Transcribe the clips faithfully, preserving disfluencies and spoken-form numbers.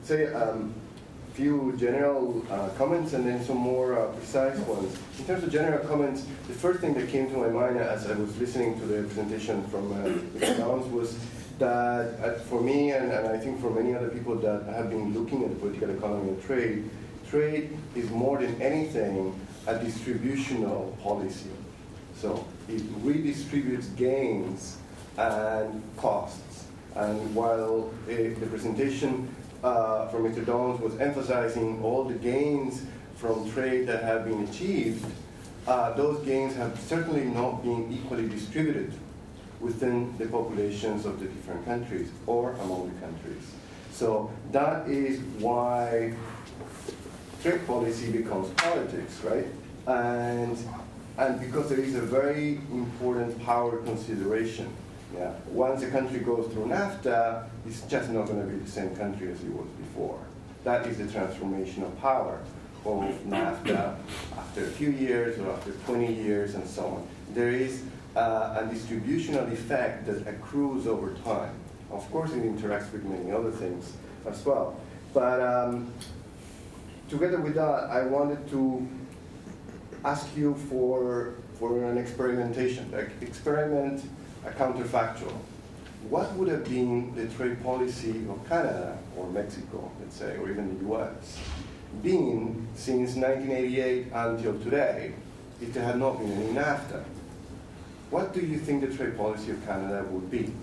say a um, few general uh, comments and then some more uh, precise ones. In terms of general comments, the first thing that came to my mind as I was listening to the presentation from uh, Mister Downs was that uh, for me, and, and I think for many other people that have been looking at the political economy and trade, trade is more than anything a distributional policy. So it redistributes gains and costs. And while uh, the presentation uh, from Mister Downs was emphasizing all the gains from trade that have been achieved, uh, those gains have certainly not been equally distributed within the populations of the different countries or among the countries. So that is why trade policy becomes politics, right? And and because there is a very important power consideration. Yeah. Once a country goes through NAFTA, it's just not going to be the same country as it was before. That is the transformation of power of NAFTA after a few years or after twenty years and so on. There is uh, a distributional effect that accrues over time. Of course, it interacts with many other things as well. But um, together with that, I wanted to ask you for, for an experimentation, like experiment a counterfactual. What would have been the trade policy of Canada or Mexico, let's say, or even the U S, been since nineteen eighty-eight until today if there had not been any NAFTA? What do you think the trade policy of Canada would be?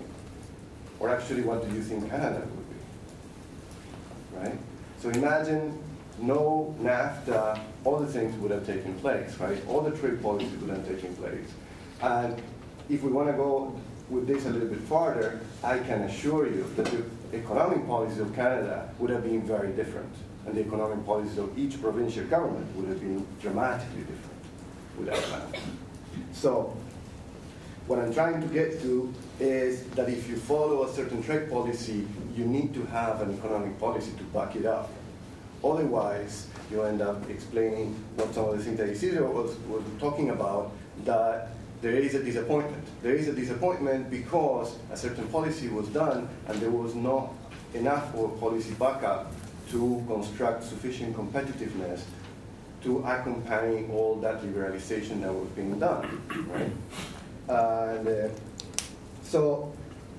Or actually, what do you think Canada would be? Right? So imagine no NAFTA, all the things would have taken place, right? All the trade policies would have taken place. And if we want to go with this a little bit farther, I can assure you that the economic policies of Canada would have been very different. And the economic policies of each provincial government would have been dramatically different without NAFTA. So what I'm trying to get to is that if you follow a certain trade policy, you need to have an economic policy to back it up. Otherwise, you end up explaining what some of the things that Isidro was, was talking about, that there is a disappointment. There is a disappointment because a certain policy was done and there was not enough of a policy backup to construct sufficient competitiveness to accompany all that liberalization that was being done, right? And uh, so,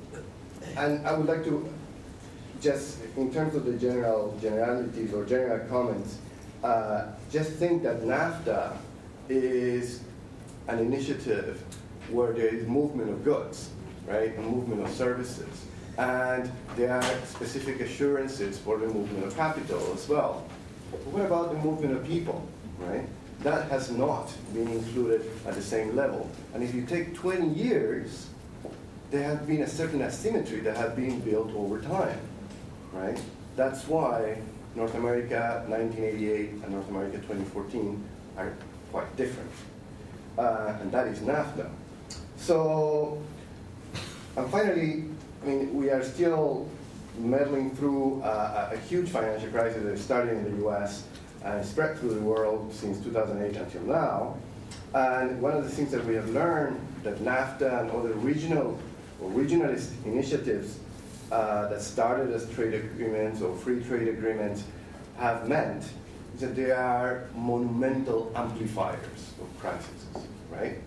and I would like to just, in terms of the general generalities or general comments, uh, just think that NAFTA is an initiative where there is movement of goods, right, and movement of services. And there are specific assurances for the movement of capital as well. But what about the movement of people, right? That has not been included at the same level. And if you take twenty years, there has been a certain asymmetry that has been built over time, right? That's why North America nineteen eighty-eight and North America twenty fourteen are quite different. Uh, and that is NAFTA. So, and finally, I mean, we are still meddling through uh, a huge financial crisis that started in the U S and spread through the world since two thousand eight until now. And one of the things that we have learned that NAFTA and other regional or regionalist initiatives uh, that started as trade agreements or free trade agreements have meant is that they are monumental amplifiers of crises, right?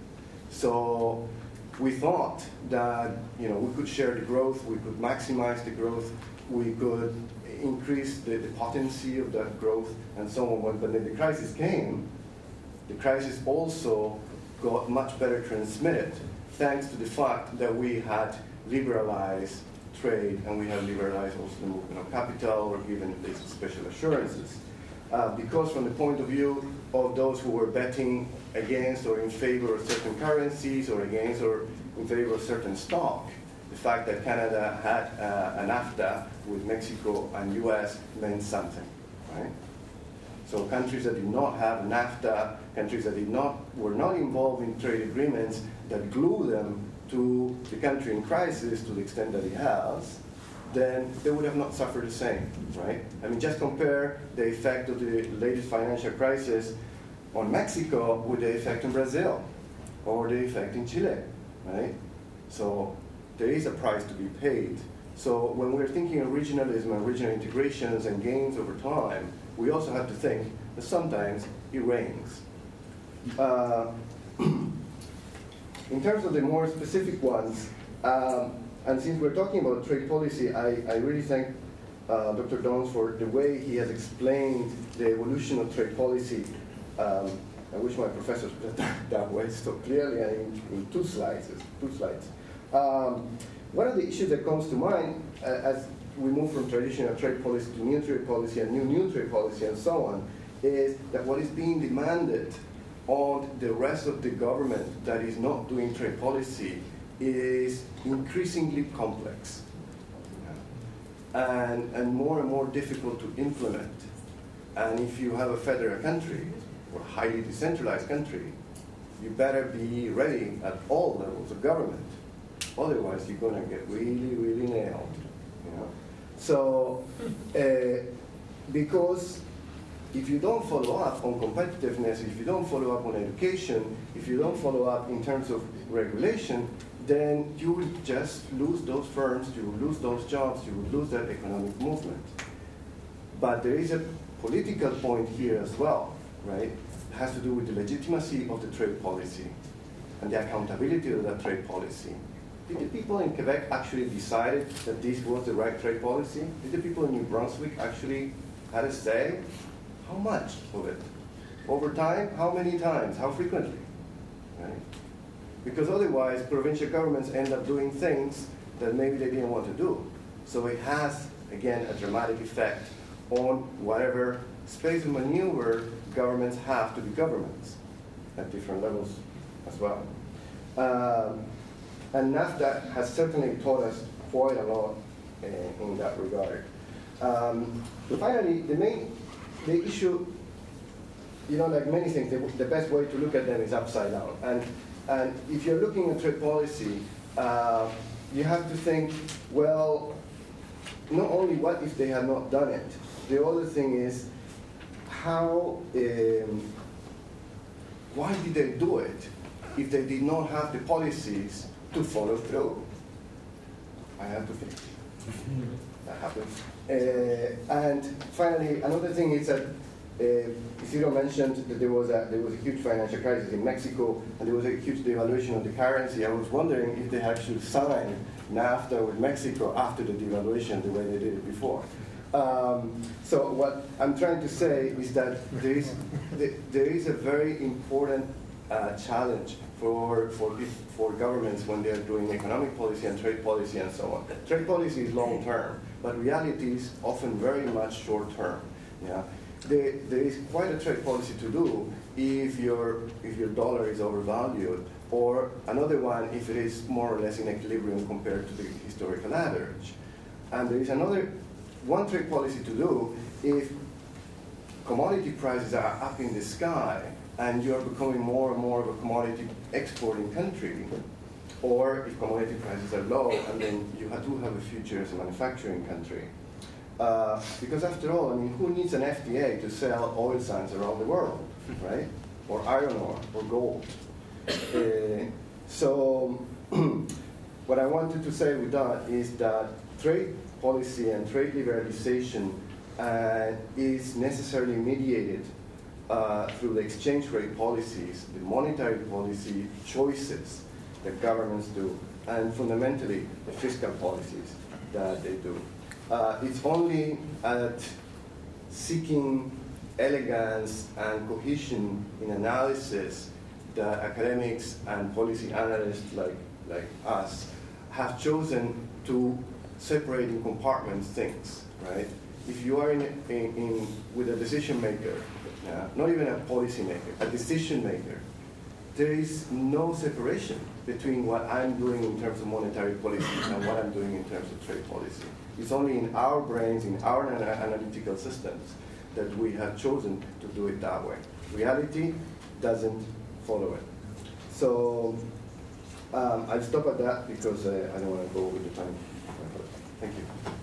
So we thought that, you know, we could share the growth, we could maximize the growth, we could increase the, the potency of that growth and so on. But then the crisis came, the crisis also got much better transmitted thanks to the fact that we had liberalized trade and we have liberalized also the movement of capital or given these special assurances. Uh, because from the point of view of those who were betting against or in favor of certain currencies or against or in favor of certain stock, the fact that Canada had uh, a NAFTA with Mexico and U S meant something, right? So countries that did not have NAFTA, countries that did not were not involved in trade agreements that glue them to the country in crisis to the extent that it has, then they would have not suffered the same, right? I mean, just compare the effect of the latest financial crisis on Mexico with the effect in Brazil or the effect in Chile, right? So there is a price to be paid. So when we're thinking of regionalism and regional integrations and gains over time, we also have to think that sometimes it rains. Uh, in terms of the more specific ones, um, and since we're talking about trade policy, I, I really thank uh, Doctor Downs for the way he has explained the evolution of trade policy. Um, I wish my professors put it that way so clearly and in, in two slides. Two slides. Um, one of the issues that comes to mind uh, as we move from traditional trade policy to new trade policy and new new trade policy and so on is that what is being demanded on the rest of the government that is not doing trade policy is increasingly complex and, and more and more difficult to implement. And if you have a federal country or highly decentralized country, you better be ready at all levels of government. Otherwise, you're going to get really, really nailed. You know? So, uh, because if you don't follow up on competitiveness, if you don't follow up on education, if you don't follow up in terms of regulation, then you will just lose those firms, you will lose those jobs, you will lose that economic movement. But there is a political point here as well, right? It has to do with the legitimacy of the trade policy and the accountability of that trade policy. Did the people in Quebec actually decide that this was the right trade policy? Did the people in New Brunswick actually have a say? How much of it? Over time? How many times? How frequently? Right? Because otherwise, provincial governments end up doing things that maybe they didn't want to do. So it has, again, a dramatic effect on whatever space of maneuver governments have to be governments at different levels as well. Um, and NAFTA has certainly taught us quite a lot uh, in that regard. Um, finally, the main the issue, you know, like many things, the, the best way to look at them is upside down. And And if you're looking at trade policy, uh, you have to think, well, not only what if they had not done it, the other thing is how, um, why did they do it if they did not have the policies to follow through? I have to think. That happens. Uh, and finally, another thing is that Uh, Isidro mentioned that there was, a, there was a huge financial crisis in Mexico, and there was a huge devaluation of the currency. I was wondering if they actually signed NAFTA with Mexico after the devaluation, the way they did it before. Um, so what I'm trying to say is that there is, there is a very important uh, challenge for, for, for governments when they're doing economic policy and trade policy and so on. Trade policy is long-term, but reality is often very much short-term. Yeah? There, there is quite a trade policy to do if your, if your dollar is overvalued, or another one if it is more or less in equilibrium compared to the historical average. And there is another, one trade policy to do if commodity prices are up in the sky and you are becoming more and more of a commodity exporting country, or if commodity prices are low and then you do have a future as a manufacturing country. Uh, because after all, I mean, who needs an F T A to sell oil sands around the world, right? Or iron ore, or gold. Uh, so what I wanted to say with that is that trade policy and trade liberalization uh, is necessarily mediated uh, through the exchange rate policies, the monetary policy choices that governments do, and fundamentally the fiscal policies that they do. Uh, it's only at seeking elegance and cohesion in analysis that academics and policy analysts like, like us have chosen to separate in compartments things, right? If you are in, in, in with a decision maker, uh, not even a policy maker, a decision maker, there is no separation between what I'm doing in terms of monetary policy and what I'm doing in terms of trade policy. It's only in our brains, in our analytical systems, that we have chosen to do it that way. Reality doesn't follow it. So um, I'll stop at that because uh, I don't want to go over the time. Thank you.